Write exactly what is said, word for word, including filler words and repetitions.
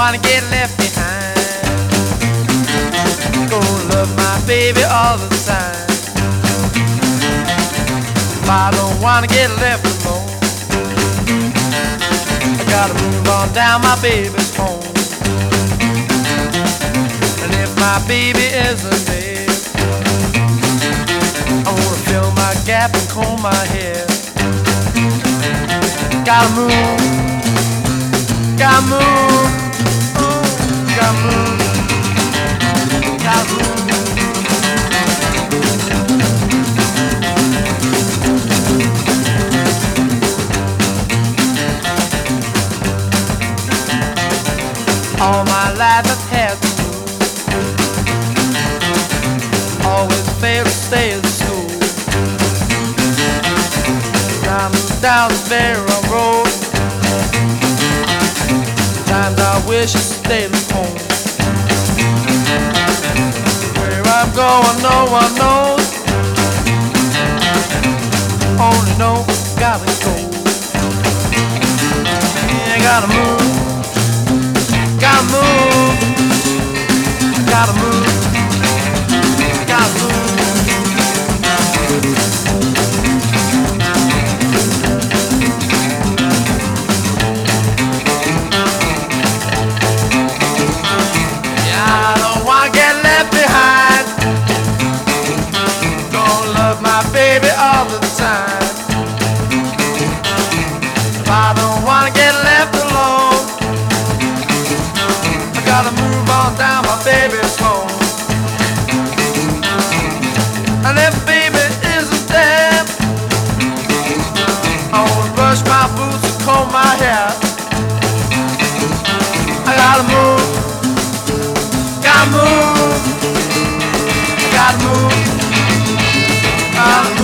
wanna get left behind. Gonna love my baby all the time. I don't wanna get left alone. I gotta move on down my baby's home. And if my baby isn't there, I wanna fill my gap and comb my hair. Gotta move, gotta move, ooh, gotta move, gotta move. All my life I've had to move. Always fail to stay in school. Down, down the very wrong road. Sometimes I wish I stayed at home. Where I'm going, no one knows. Only know, gotta go. Yeah, gotta move. Gotta move, gotta move, gotta move. Yeah, I don't wanna get left behind. Gonna love my baby all the time. I don't wanna get left alone. Gotta move on down my baby's home. And if baby isn't there, I wanna brush my boots and comb my hair. I gotta move, gotta move, gotta move, gotta move.